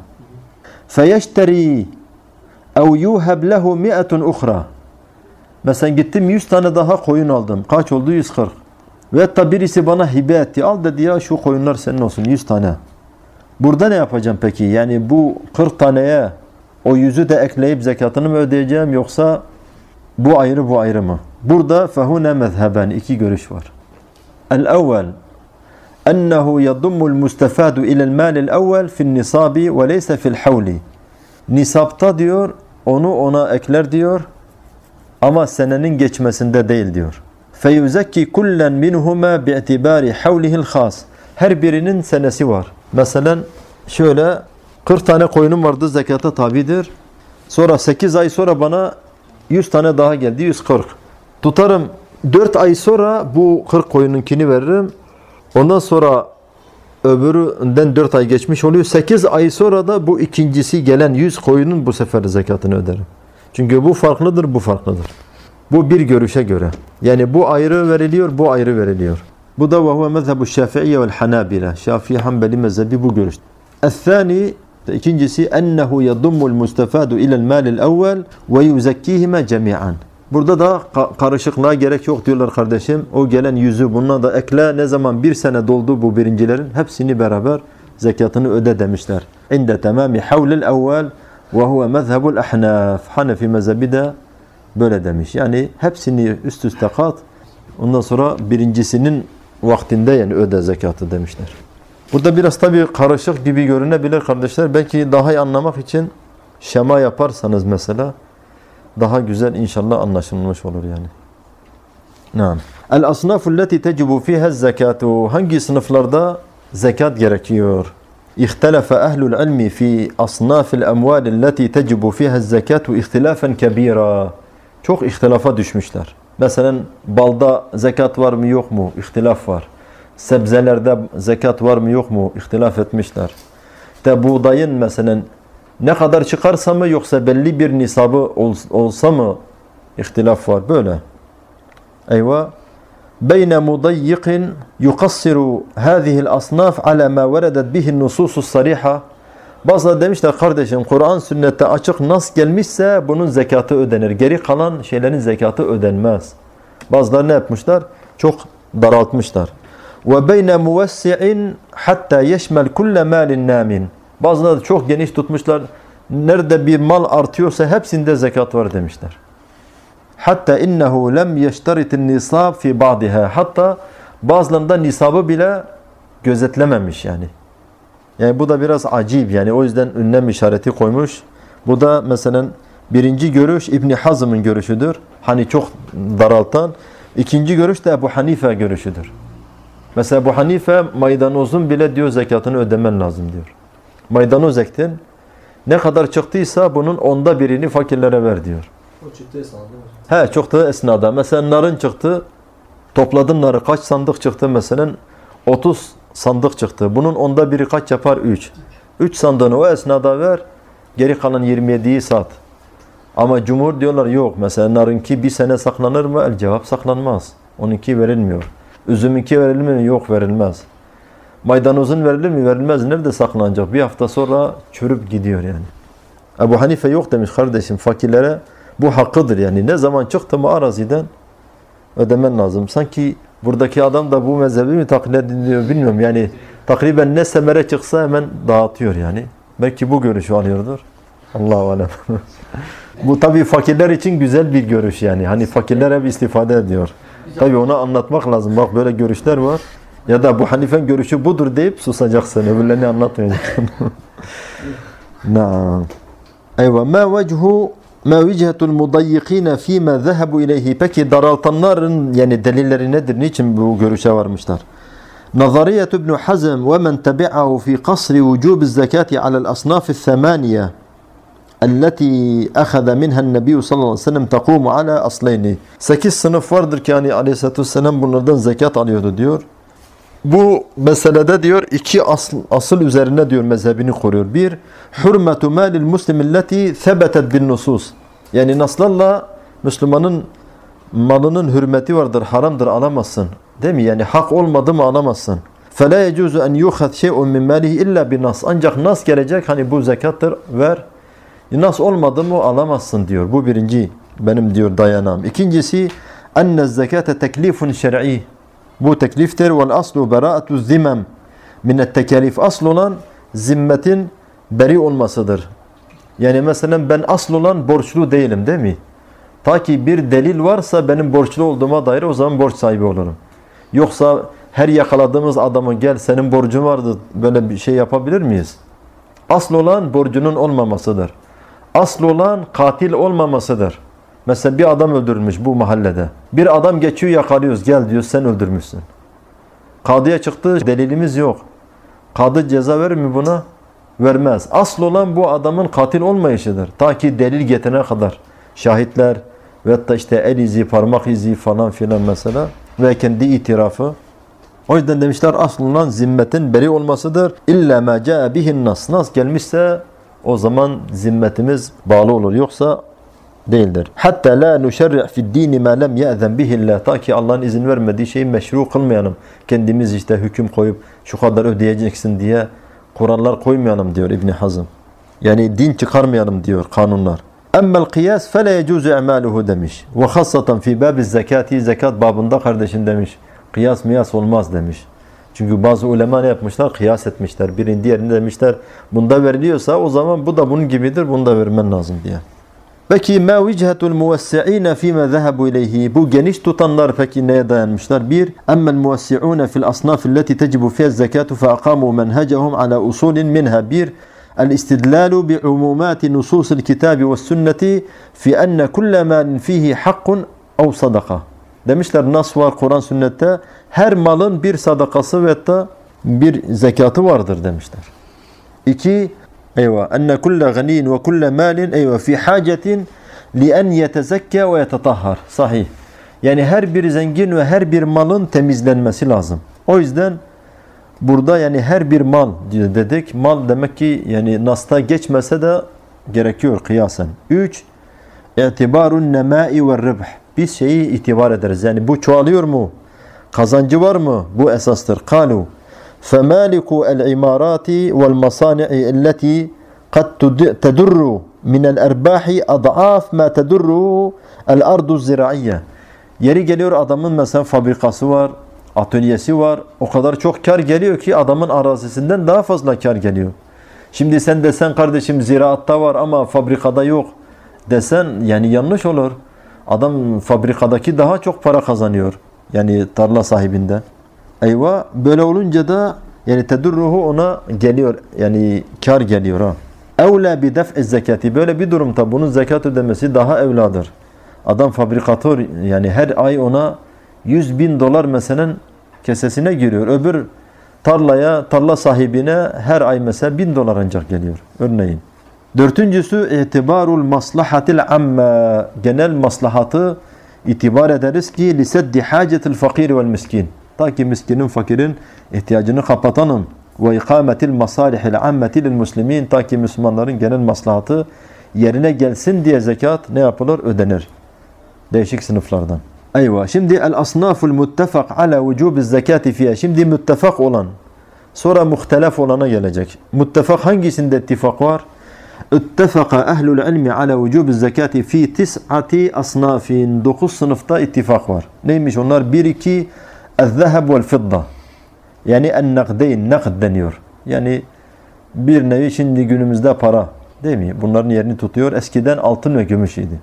Feyeşteri ev yuhab lehu mi'atun ukhra. Mesela gittim yüz tane daha koyun aldım. Kaç oldu? yüz kırk. Ve hatta birisi bana hibe etti. Al dedi ya, şu koyunlar senin olsun, yüz tane. Burada ne yapacağım peki? Yani bu kırk taneye o yüzü de ekleyip zekatını mı ödeyeceğim, yoksa bu ayrı bu ayrı mı? Burada fehune mezheben, iki görüş var. El-evvel ennehu yadumul mustafadu ilel malil evvel fi'n nisabi ve leyse fi'l havli. Nisapta diyor, onu ona ekler diyor, ama senenin geçmesinde değil diyor. Feyuzekki kullen minhuma bi'tibari havlihil khas. Her birinin senesi var. Mesela şöyle kırk tane koyunum vardı, zekata tabidir. Sonra sekiz ay sonra bana yüz tane daha geldi, yüz kırk. Tutarım dört ay sonra bu kırk koyununkini veririm. Ondan sonra öbüründen dört ay geçmiş oluyor. sekiz ay sonra da bu ikincisi gelen yüz koyunun bu sefer zekatını öderim. Çünkü bu farklıdır, bu farklıdır. Bu bir görüşe göre. Yani bu ayrı veriliyor, bu ayrı veriliyor. Bu da ve huve mezhebu Şafi'iyye vel Hanabila. Şafii Hanbeli mezhebi bu görüş. El-thani, ikincisi ennehu yadummul mustafadu ilel malil evvel ve yuzekkihime cemi'an. Burada da karışıklığa gerek yok diyorlar kardeşim. O gelen yüzü bununla da ekle. Ne zaman bir sene doldu bu birincilerin, hepsini beraber zekatını öde demişler. İnde tamami havlil evvel ve huve mezhebul ahnaf. Hanefi mezhebi de böyle demiş. Yani hepsini üst üste kat. Ondan sonra birincisinin vaktinde yani öde zekatı demişler. Burada biraz tabii karışık gibi görünebilir kardeşler. Belki daha iyi anlamak için şema yaparsanız mesela daha güzel inşallah anlaşılmış olur yani. Naam. El asnafu allati tecibu fiha zekatu. Hangi sınıflarda zekat gerekiyor? İhtelefe ehlul ilmi fi asnafil emval allati tecibu fiha zekatu ihtilafen kebira. Çok ihtilafa düşmüşler. Mesela balda zekat var mı yok mu? İhtilaf var. Sebzelerde zekat var mı yok mu? İhtilaf etmişler. De buğdayın mesela ne kadar çıkarsa mı, yoksa belli bir nisabı olsa mı ihtilaf var böyle. Eyvah. Beyne mudayyiqin yukassiru hâzihil asnaf ala ma veredet bihin nususus sariha. Bazıları demişler kardeşim, Kur'an sünnette açık nas gelmişse bunun zekatı ödenir. Geri kalan şeylerin zekatı ödenmez. Bazıları ne yapmışlar? Çok daraltmışlar. Ve beyne muvessi'in hatta yeşmel kulle malin namin. Bazıları çok geniş tutmuşlar. Nerede bir mal artıyorsa hepsinde zekat var demişler. Hatta innehu lem yeşteritin nisab fi ba'diha. Hatta bazılarında nisabı bile gözetlememiş yani. Yani bu da biraz acayip yani, o yüzden ünlem işareti koymuş. Bu da mesela birinci görüş İbn Hazm'ın görüşüdür. Hani çok daraltan. İkinci görüş de Ebu Hanife görüşüdür. Mesela Ebu Hanife maydanozun bile diyor zekatını ödemen lazım diyor. Maydanoz ektin. Ne kadar çıktıysa bunun onda birini fakirlere ver diyor. O çıktı esnada. He, çıktığı esnada. Mesela narın çıktı. Topladın narı. Kaç sandık çıktı mesela? otuz sandık çıktı. Bunun onda biri kaç yapar? üç. üç sandığını o esnada ver. Geri kalan yirmi yediyi sat. Ama cumhur diyorlar yok. Mesela narınki bir sene saklanır mı? El cevap saklanmaz. Onunki verilmiyor. Üzümünki verilir mi? Yok, verilmez. Maydanozun verilir mi? Verilmez. Nerede saklanacak? Bir hafta sonra çürüp gidiyor yani. Ebu Hanife yok demiş kardeşim, fakirlere bu hakkıdır yani. Ne zaman çıktı mı araziden ödemen lazım. Sanki buradaki adam da bu mezhebi mi taklit ediyor bilmiyorum. Yani takriben ne semere çıksa hemen dağıtıyor yani. Belki bu görüşü alıyordur. Allahu alem. Bu tabii fakirler için güzel bir görüş yani. Hani fakirler hep istifade ediyor. Tabii ona anlatmak lazım. Bak böyle görüşler var. Ya da bu Hanife'nin görüşü budur deyip susacaksın. Öbürlerini anlatmayacaksın. Naam. Eyvah. Ma vecihu ma vecihetul mudayyikine fîme zehebu ileyhi. Peki daraltanların yani delilleri nedir? Niçin bu görüşe varmışlar? Nazariyet İbn Hazm ve men tebi'ahu fi kasri vücubiz zekati alel asnafis semaniye التي أخذ منها النبي sallallahu aleyhi ve sellem تقوم على أصلين. Sekiz sınıf vardır ki yani aleyhissalatü vesselam bunlardan zekat alıyordu diyor. Bu meselede diyor iki asıl, asıl üzerine diyor mezhebini koruyor. Bir, hürmetu malil muslimilleti sebetet bin nusus. Yani naslarla Müslümanın malının hürmeti vardır, haramdır, alamazsın. Değil mi? Yani hak olmadı mı alamazsın. فَلَا يَجُوزُ اَنْ يُخَذْ شَيْءٌ مِنْ مَالِهِ اِلَّا بِنَصْ. Ancak nas gelecek, hani bu zekattır, ver. Nas olmadı mı alamazsın diyor. Bu birinci benim diyor dayanağım. İkincisi, اَنَّ الزَّكَاةَ تَكْلِيفٌ شَرْعِيٌ. Bu tekliftir. وَالْأَصْلُ بَرَاءَةُ الزِّمَمْ مِنَ التَّكَالِيفِ. Asıl olan zimmetin beri olmasıdır. Yani mesela ben asıl olan borçlu değilim, değil mi? Ta ki bir delil varsa benim borçlu olduğuma dair, o zaman borç sahibi olurum. Yoksa her yakaladığımız adamı gel senin borcun vardı, böyle bir şey yapabilir miyiz? Asıl olan borcunun olmamasıdır. Asıl olan katil olmamasıdır. Mesela bir adam öldürülmüş bu mahallede. Bir adam geçiyor, yakalıyoruz, gel diyor sen öldürmüşsün. Kadıya çıktı, delilimiz yok. Kadı ceza verir mi buna? Vermez. Asıl olan bu adamın katil olmayışıdır. Ta ki delil getirene kadar. Şahitler ve da işte el izi, parmak izi falan filan mesela ve kendi itirafı. O yüzden demişler asıl olan zimmetin beri olmasıdır. İlla ma caa bihin nas. Nas gelmişse o zaman zimmetimiz bağlı olur. Yoksa değildir. Hatta la nuşerri' fi'd din ma lem ya'zen bihi'llah. Ta ki Allah'ın izin vermediği şeyi meşru kılmayalım. Kendimiz işte hüküm koyup şu kadar ödeyeceksin diye kurallar koymayalım diyor İbn Hazm. Yani din çıkarmayalım diyor, kanunlar. Emmel kıyas fe la yecuzu i'maluhu demiş. Ve hassaten fi babiz zekati, zekat babında kardeşim demiş. Kıyas miyas olmaz demiş. Çünkü bazı ulema ne yapmışlar? Kıyas etmişler. Birini diğerini demişler. Bunda veriliyorsa o zaman bu da bunun gibidir. Bunu da vermen lazım diye. Peki ma vecihetul muvessi'ine fîme zehebu ileyhi. Bu geniş tutanlar peki neye dayanmışlar? Bir, emmel muvessi'une fil asnaf allati tecibu fiha zekatu fe aqamu menhecehum ala usulin minha. Bir, el-istidlalu bi umumati nususil kitabi ve sünneti fi enne kulle malin fihi hakkun ev sadaka. Demişler nas var Kur'an sünnette, her malın bir sadakası ve da bir zekatı vardır demişler. İki, eyvah, enne kulle ganiyin ve kulle malin eyvah fi hacetin li en yetezekke ve yetetahhar. Sahih. Yani her bir zengin ve her bir malın temizlenmesi lazım. O yüzden burada yani her bir mal dedik. Mal demek ki yani nasta geçmese de gerekiyor kıyasen. Üç, İtibarun nemai ve ribh. Biz şeyi itibar ederiz. Yani bu çoğalıyor mu? Kazancı var mı? Bu esastır. Kalu فَمَالِكُ الْعِمَارَاتِ وَالْمَصَانِعِ الَّتِي قَدْ تَدُرُّ مِنَ الْاَرْبَاحِ أَضْعَافْ مَا تَدُرُّ الْاَرْضُ الزِّرَعِيَّةِ. Yeri geliyor adamın mesela fabrikası var, atölyesi var. O kadar çok kar geliyor ki adamın arazisinden daha fazla kar geliyor. Şimdi sen desen kardeşim ziraatta var ama fabrikada yok desen yani yanlış olur. Adam fabrikadaki daha çok para kazanıyor. Yani tarla sahibinden. Eyvah, böyle olunca da yani tedurruhu ona geliyor. Yani kar geliyor ha. Evla bi def'i zekati. Böyle bir durumda bunun zekat ödemesi daha evladır. Adam fabrikatör yani her ay ona yüz bin dolar mesela kesesine giriyor. Öbür tarlaya, tarla sahibine her ay mesela bin dolar ancak geliyor. Örneğin. Dörtüncüsü itibarul maslahatil amma. Genel maslahatı itibar ederiz ki liseddi hacetil fakir vel miskin. Ta ki miskinin, fakirin ihtiyacını kapatanın ve ikametil masalihil ammetil muslimin. Ta ki Müslümanların genel maslahatı yerine gelsin diye zekat ne yapılır? Ödenir. Değişik sınıflardan. Eyvah. Şimdi el asnaful muttefak ala vücubiz zekati fiye. Şimdi muttefak olan, sonra muhtelef olana gelecek. Muttefak hangisinde ittifak var? İttefaka ehlul ilmi ala vücubiz zekati fi tis'ati asnafin. Dokuz sınıfta ittifak var. Neymiş onlar? Bir, iki, el-zeheb vel-fidda. Yani en-nakdeyn, nakd deniyor. Yani bir nevi şimdi günümüzde para. Değil mi? Bunların yerini tutuyor. Eskiden altın ve gümüş idi.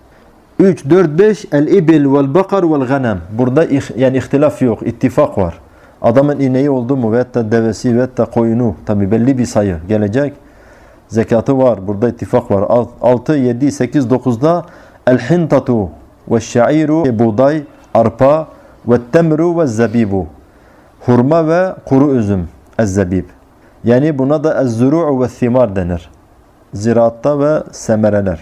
üç, dört, beş, el-ibil vel-bakar vel-ghanem. Burada yani ihtilaf yok, ittifak var. Adamın ineği oldu mu ve da devesi ve da koyunu, tabi belli bir sayı gelecek. Zekatı var. Burada ittifak var. altı, yedi, sekiz, dokuzda el-hintatu ve-şairu, buğday, arpa ve-temru ve-zebibu. Hurma ve kuru üzüm, ez-zebib. Yani buna da ez-zuru'u ve-thimar denir. Ziraatta ve semereler.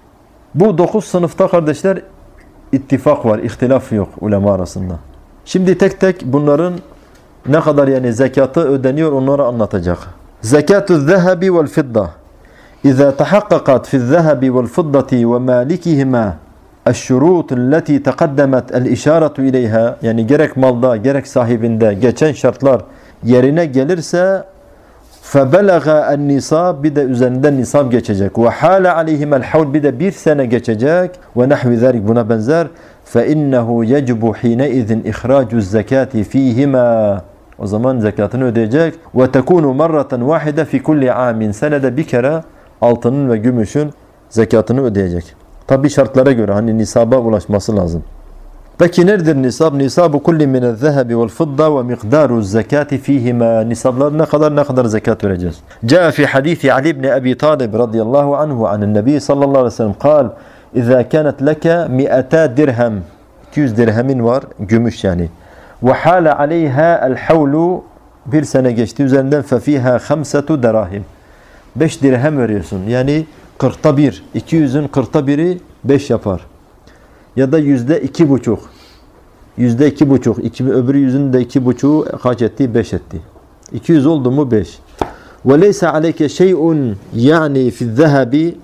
Bu dokuz sınıfta kardeşler ittifak var, ihtilaf yok ulema arasında. Şimdi tek tek bunların ne kadar yani zekatı ödeniyor onları anlatacak. Zekatü zehebi vel fidda. İza tahaqqaqat fi zehebi vel fiddati ve malikihima الشروط التي تقدمت الإشارة إليها, yani gerek malda gerek sahibinde geçen şartlar yerine gelirse فَبَلَغَ النِّصَابِ bir de üzerinden nisab geçecek. وَحَالَ عَلَيْهِمَ الْحَوْلِ bir de bir sene geçecek. وَنَحْوِ ذَلِكَ buna benzer. فَإِنَّهُ يَجِبُ حِينَئِذٍ إِخْرَاجُ الزَّكَاةِ ف۪يهِمَا o zaman zekatını ödeyecek. وَتَكُونُ مَرَّةً وَاحِدَ فِي كُلِّ عَامٍ senede bir kere altının ve gümüşün zekatını ödeyecek. Tabi şartlara göre hani nisaba ulaşması lazım. Peki nedir nisab? Nisabu kulli minel zehebi vel fidda ve miqdaru zekati fihima. Nisablar ne kadar ne kadar zekat vereceğiz? Caa fi hadisi Ali ibn Abi Talib radıyallahu anhu anen Nebi sallallahu aleyhi ve sellem kal İza kanet leke mi'ata dirhem, iki yüz dirhemin var, gümüş yani. Ve hâle aleyha el havlu, bir sene geçti üzerinden fefiha khamsatu derahim. beş dirhem veriyorsun. Yani kırkta bir. iki yüzün kırkta biri beş yapar. Ya da yüzde iki buçuk. Yüzde iki buçuk. İki, öbürü yüzün de iki buçuğu kaç etti? Beş etti. iki yüz oldu mu beş. Ve leysa aleyke şey'un yani fi zehebi,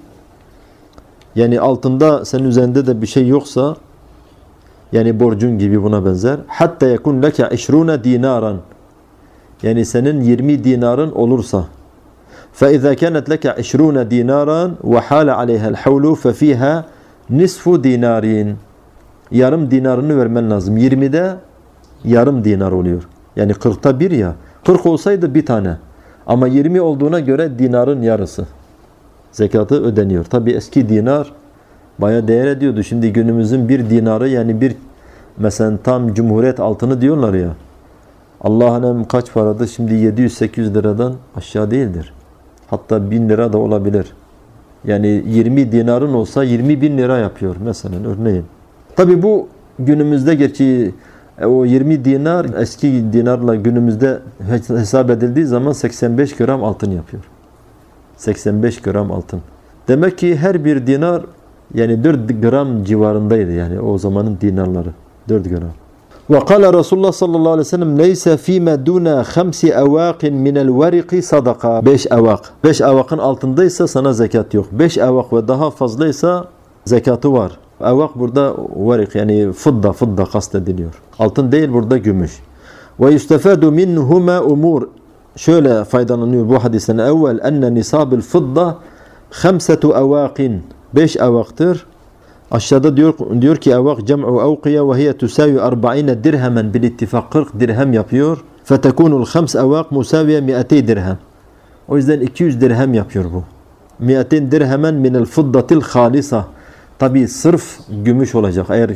yani altında senin üzerinde de bir şey yoksa, yani borcun gibi buna benzer. Hatta yekun leke işruna dinaran, yani senin yirmi dinarın olursa. فإذا كانت لك عشرون دينارا وحال عليها الحول ففيها نصف دينارين, yarım dinarını vermen lazım. yirmide yarım dinar oluyor. Yani kırkta bir ya. kırk olsaydı bir tane. Ama yirmi olduğuna göre dinarın yarısı zekatı ödeniyor. Tabi eski dinar baya değer ediyordu. Şimdi günümüzün bir dinarı, yani bir mesela tam cumhuriyet altını diyorlar ya. Allah'ın kaç paradır? Şimdi yedi yüz sekiz yüz liradan aşağı değildir. Hatta bin lira da olabilir. Yani yirmi dinarın olsa yirmi bin lira yapıyor mesela örneğin. Tabi bu günümüzde, gerçi o yirmi dinar eski dinarla günümüzde hesap edildiği zaman seksen beş gram altın yapıyor. seksen beş gram altın. Demek ki her bir dinar yani dört gram civarındaydı yani o zamanın dinarları. dört gram. وقال Resulullah sallallahu aleyhi ve sellem leyse fîme dûne khamsi evâkin minel veriki sadaka. beş evak. beş evakın altındaysa sana zekat yok. beş evak ve daha fazlaysa zekatı var. Evak burada verik, yani fıdda fıdda kastediliyor. Altın değil, burada gümüş. Ve yustefadu minhuma umur. Şöyle faydalanıyor bu hadisten. Evvel enne nisabil fıdda khamsetu evâkin. beş evaktır. Aşağıda diyor, diyor ki evak cem'u evkiye ve hiye tusavi arba'ine dirhemen bil ittifak, kırk dirhem yapıyor. Fetekunul khams evak musaviye mi'atey dirhem. O yüzden iki yüz dirhem yapıyor bu. mi'ateyn dirhemen minel fıddatil halisa. Tabi sırf gümüş olacak. Eğer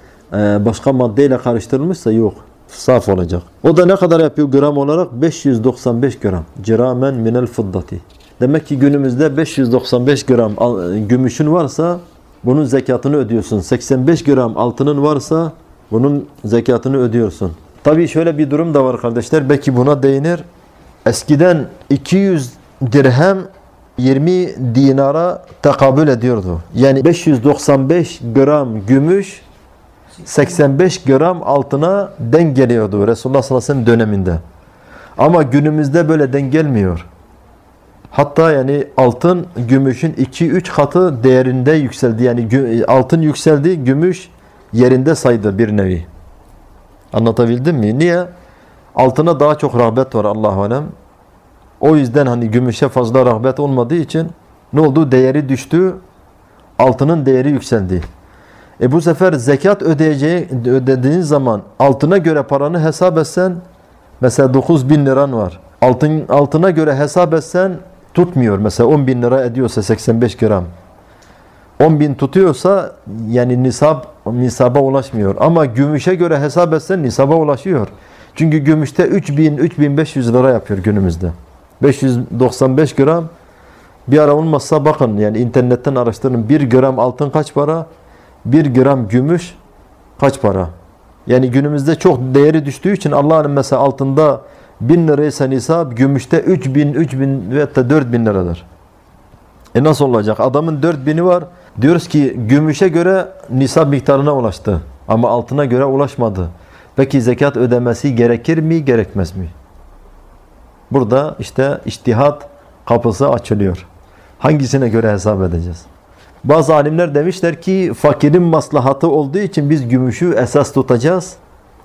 e, başka maddeyle karıştırılmışsa yok. Saf olacak. O da ne kadar yapıyor gram olarak? beş yüz doksan beş gram. Ciramen minel fıddati. Demek ki günümüzde beş yüz doksan beş gram gümüşün varsa bunun zekatını ödüyorsun. seksen beş gram altının varsa bunun zekatını ödüyorsun. Tabii şöyle bir durum da var kardeşler. Belki buna değinir. Eskiden iki yüz dirhem yirmi dinara tekabül ediyordu. Yani beş yüz doksan beş gram gümüş seksen beş gram altına denk geliyordu Resulullah sallallahu aleyhi ve sellem döneminde. Ama günümüzde böyle denk gelmiyor. Hatta yani altın gümüşün iki üç katı değerinde yükseldi. Yani altın yükseldi, gümüş yerinde saydı bir nevi. Anlatabildim mi? Niye? Altına daha çok rağbet var Allahu alem. O yüzden hani gümüşe fazla rağbet olmadığı için ne oldu? Değeri düştü. Altının değeri yükseldi. E bu sefer zekat ödeyeceği, ödediğin zaman altına göre paranı hesap etsen, mesela dokuz bin liran var. Altın, altına göre hesap etsen tutmuyor. Mesela on bin lira ediyorsa seksen beş gram. on bin tutuyorsa yani nisab, nisaba ulaşmıyor. Ama gümüşe göre hesap etsen nisaba ulaşıyor. Çünkü gümüşte üç bin üç bin beş yüz lira yapıyor günümüzde. beş yüz doksan beş gram. Bir ara olmazsa bakın, yani internetten araştırın. bir gram altın kaç para? bir gram gümüş kaç para? Yani günümüzde çok değeri düştüğü için Allah'ın mesela altında bin liraysa nisab, gümüşte üç bin, üç bin ve hatta dört bin liradır. E nasıl olacak? Adamın dört bini var. Diyoruz ki gümüşe göre nisab miktarına ulaştı. Ama altına göre ulaşmadı. Peki zekat ödemesi gerekir mi, gerekmez mi? Burada işte içtihat kapısı açılıyor. Hangisine göre hesap edeceğiz? Bazı alimler demişler ki fakirin maslahatı olduğu için biz gümüşü esas tutacağız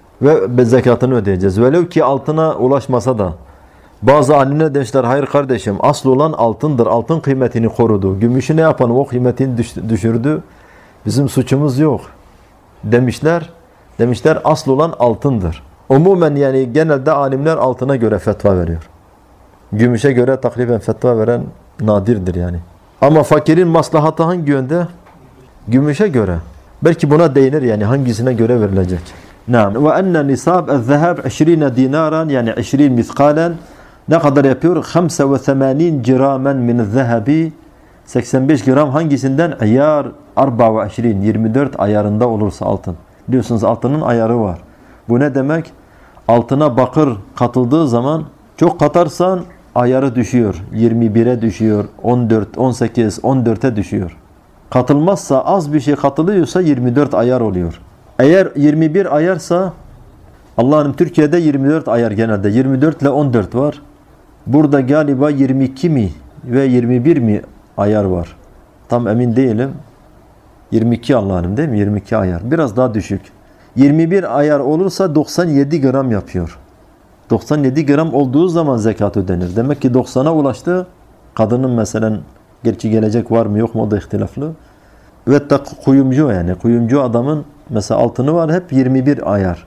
ve zekatını ödeyeceğiz. Velev ki altına ulaşmasa da. Bazı alimler demişler hayır kardeşim asıl olan altındır. Altın kıymetini korudu. Gümüşü ne yapalım, o kıymetini düşürdü. Bizim suçumuz yok demişler. Demişler asıl olan altındır. Umumen yani genelde alimler altına göre fetva veriyor. Gümüşe göre takriben fetva veren nadirdir yani. Ama fakirin maslahatı hangi yönde? Gümüşe göre. Belki buna değinir yani hangisine göre verilecek. Naam. Ve enne nisab el-zehab yirmi dinaran yani yirmi miskalen ne kadar yapıyor? hamsa ve semanin ciramen min zehebi seksen beş gram hangisinden? Ayar arba ve yirmi yirmi dört ayarında olursa altın. Biliyorsunuz altının ayarı var. Bu ne demek? Altına bakır katıldığı zaman çok katarsan ayarı düşüyor. yirmi bire düşüyor. on dört, on sekiz, on dörte düşüyor. Katılmazsa az bir şey katılıyorsa yirmi dört ayar oluyor. Eğer yirmi bir ayarsa Allah'ım Türkiye'de yirmi dört ayar genelde. yirmi dört ile on dört var. Burada galiba yirmi iki mi ve yirmi bir mi ayar var. Tam emin değilim. yirmi iki Allah'ım değil mi? yirmi iki ayar. Biraz daha düşük. yirmi bir ayar olursa doksan yedi gram yapıyor. doksan yedi gram olduğu zaman zekat ödenir. Demek ki doksana ulaştı. Kadının mesela gerçi gelecek var mı yok mu o da ihtilaflı. Ve kuyumcu yani. Kuyumcu adamın mesela altını var hep yirmi bir ayar.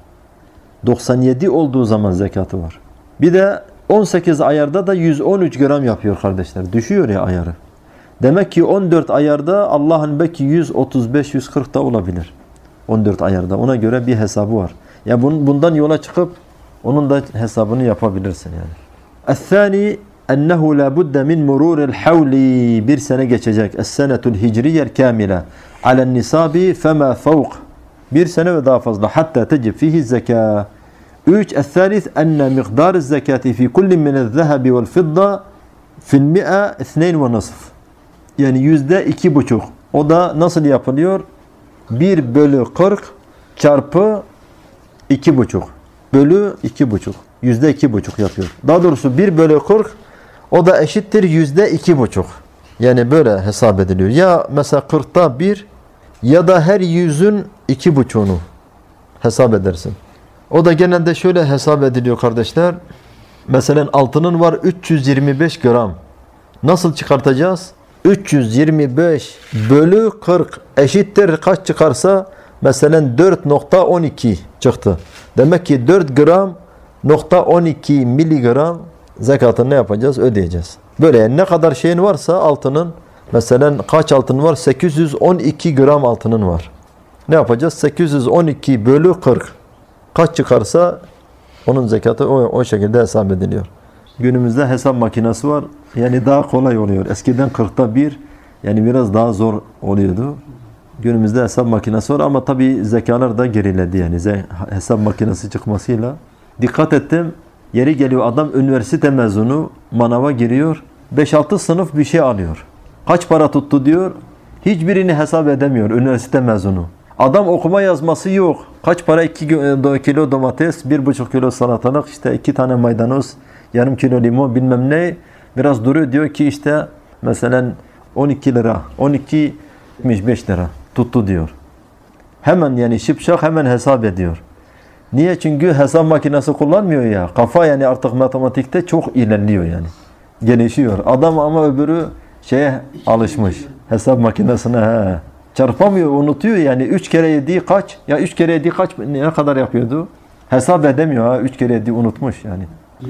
doksan yedi olduğu zaman zekatı var. Bir de on sekiz ayarda da yüz on üç gram yapıyor kardeşler. Düşüyor ya ayarı. Demek ki on dört ayarda Allah'ın belki yüz otuz beş yüz kırk da olabilir. on dört ayarda. Ona göre bir hesabı var. Ya bundan yola çıkıp onun da hesabını yapabilirsin yani. El-thani ennehu la budde min mururil havli bir sene geçecek. Es-senetul hicriyer kamile alen nisabi fema fawq bir sene ve daha fazla hatta tecib fihi zeka. üç el-thalith enne miqdar zekati fi kulli min el-zehebi vel-fidda fil mi'a ithnain ve nasf. Yani yüzde iki buçuk. O da nasıl yapılıyor? bir bölü kırk çarpı iki buçuk. Bölü iki buçuk. Yüzde iki buçuk yapıyor. Daha doğrusu bir bölü kırk o da eşittir yüzde iki buçuk. Yani böyle hesap ediliyor. Ya mesela kırkta bir ya da her yüzün iki buçuğunu hesap edersin. O da genelde şöyle hesap ediliyor kardeşler. Mesela altının var üç yüz yirmi beş gram. Nasıl çıkartacağız? üç yüz yirmi beş bölü kırk eşittir kaç çıkarsa mesela dört nokta on iki çıktı. Demek ki dört gram nokta on iki miligram zekatını ne yapacağız? Ödeyeceğiz. Böyle yani ne kadar şeyin varsa altının mesela kaç altın var? sekiz yüz on iki gram altının var. Ne yapacağız? sekiz yüz on iki bölü kırk kaç çıkarsa onun zekatı o, o şekilde hesap ediliyor. Günümüzde hesap makinesi var. Yani daha kolay oluyor. Eskiden kırkta bir yani biraz daha zor oluyordu. Günümüzde hesap makinesi var ama tabi zekalar da geriledi yani hesap makinesi çıkmasıyla. Dikkat ettim. Yeri geliyor adam üniversite mezunu manava giriyor. beş altı sınıf bir şey alıyor. Kaç para tuttu diyor. Hiçbirini hesap edemiyor üniversite mezunu. Adam okuma yazması yok. Kaç para iki kilo domates, bir buçuk kilo salatalık, işte iki tane maydanoz, yarım kilo limon bilmem ne. Biraz duruyor diyor ki işte mesela on iki lira, on iki yetmiş beş lira tuttu diyor. Hemen yani şipşak hemen hesap ediyor. Niye? Çünkü hesap makinesi kullanmıyor ya. Kafa yani artık matematikte çok ilerliyor yani. Gelişiyor. Adam ama öbürü şeye alışmış. Hesap makinesine he. Çarpamıyor, unutuyor yani. Üç kere yediği kaç? Ya üç kere yediği kaç? Ne kadar yapıyordu? Hesap edemiyor ha. Üç kere yediği unutmuş yani.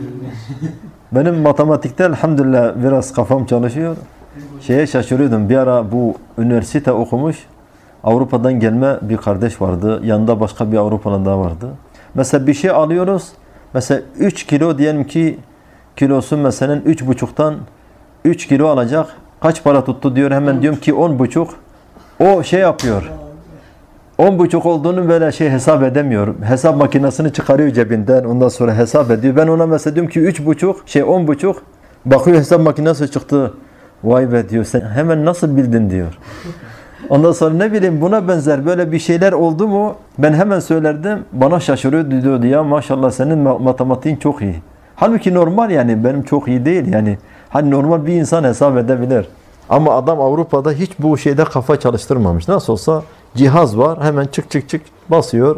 Benim matematikte elhamdülillah biraz kafam çalışıyor. Şeye şaşırıyordum. Bir ara bu üniversite okumuş. Avrupa'dan gelme bir kardeş vardı. Yanında başka bir Avrupalı daha vardı. Mesela bir şey alıyoruz. Mesela üç kilo diyelim ki kilosu mesela üç buçuktan üç kilo alacak. Kaç para tuttu diyor. Hemen diyorum ki on buçuk. O şey yapıyor. on buçuk olduğunu böyle şey hesap edemiyor. Hesap makinesini çıkarıyor cebinden. Ondan sonra hesap ediyor. Ben ona mesela diyorum ki üç buçuk şey on buçuk. Bakıyor hesap makinesi çıktı. Vay be diyor. Sen hemen nasıl bildin diyor. Ondan sonra ne bileyim buna benzer böyle bir şeyler oldu mu ben hemen söylerdim. Bana şaşırıyor diyordu ya maşallah senin matematiğin çok iyi. Halbuki normal yani benim çok iyi değil yani. Hani normal bir insan hesap edebilir. Ama adam Avrupa'da hiç bu şeyde kafa çalıştırmamış. Nasıl olsa cihaz var hemen çık çık çık basıyor.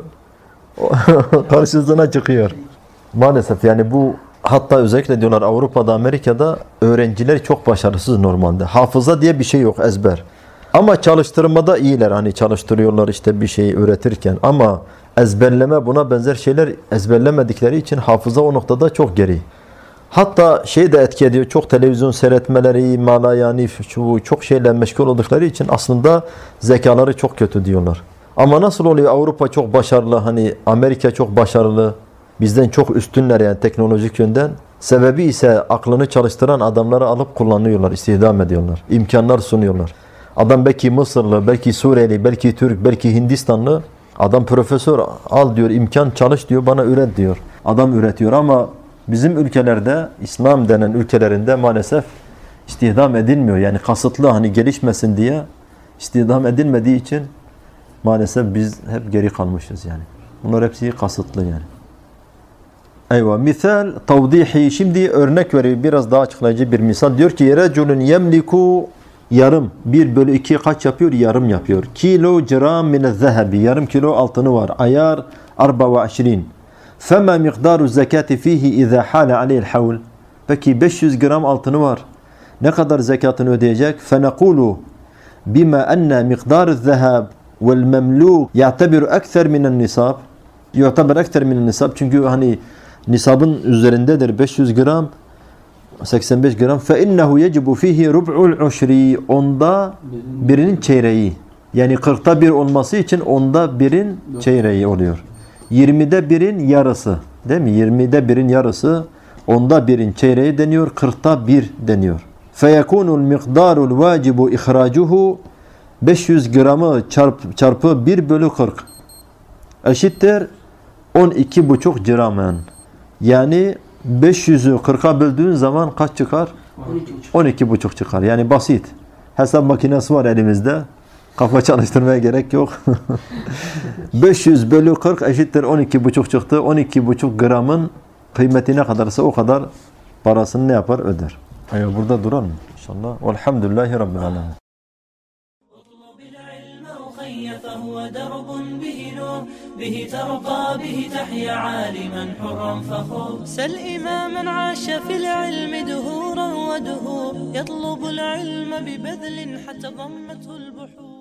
Karşısına çıkıyor. Maalesef yani bu hatta özellikle diyorlar Avrupa'da Amerika'da öğrenciler çok başarısız normalde. Hafıza diye bir şey yok ezber. Ama çalıştırmada iyiler hani çalıştırıyorlar işte bir şeyi öğretirken ama ezberleme buna benzer şeyler ezberlemedikleri için hafıza o noktada çok geri. Hatta şey de etki ediyor çok televizyon seyretmeleri mala yani şu çok şeyle meşgul oldukları için aslında zekaları çok kötü diyorlar. Ama nasıl oluyor Avrupa çok başarılı hani Amerika çok başarılı bizden çok üstünler yani teknolojik yönden. Sebebi ise aklını çalıştıran adamları alıp kullanıyorlar, istihdam ediyorlar, imkanlar sunuyorlar. Adam belki Mısırlı, belki Suriyeli, belki Türk, belki Hindistanlı. Adam profesör al diyor, imkan çalış diyor, bana üret diyor. Adam üretiyor ama bizim ülkelerde, İslam denen ülkelerinde maalesef istihdam edilmiyor. Yani kasıtlı hani gelişmesin diye istihdam edilmediği için maalesef biz hep geri kalmışız yani. Bunlar hepsi kasıtlı yani. Eyvah. Misal tavdihi. Şimdi örnek veriyor. Biraz daha açıklayıcı bir misal. Diyor ki yereculun yemliku yarım. Bir bölü iki kaç yapıyor? Yarım yapıyor. Kilogram mine zehebi. Yarım kilo altını var. Ayar arba ve aşrin. Fema mikdaru zekati fihi izâ hâle aleyhil havl. Peki beş yüz gram altını var. Ne kadar zekatını ödeyecek? Fenekulu bima enne mikdaru zehab vel memlûk ya'tebiru ekser minen nisab. Yu'teber ekser minen nisab. Çünkü hani nisabın üzerindedir beş yüz gram seksen beş gram fe innehu yecibu fihi rub'ul ushri onda birinin çeyreği yani kırkta bir olması için onda birin çeyreği oluyor. yirmide birin yarısı değil mi? yirmide birin yarısı onda birin çeyreği deniyor. kırkta bir deniyor. Fe yekunul miqdarul vacibu ihracuhu beş yüz gramı çarp, çarpı bir bölü kırk eşittir on iki buçuk gram. Yani beş yüzü kırka böldüğün zaman kaç çıkar? on iki buçuk çıkar. Yani basit. Hesap makinesi var elimizde. Kafa çalıştırmaya gerek yok. beş yüz bölü kırk eşittir on iki buçuk çıktı. on iki buçuk gramın kıymeti ne kadarsa o kadar parasını ne yapar? Öder. Aynen burada duralım inşallah. Elhamdülillahi Rabbil alemin. فهو درب به نور به ترقى به تحيا عالما حرا فخور سل إماما عاش في العلم دهورا ودهور يطلب العلم ببذل حتى ضمته البحور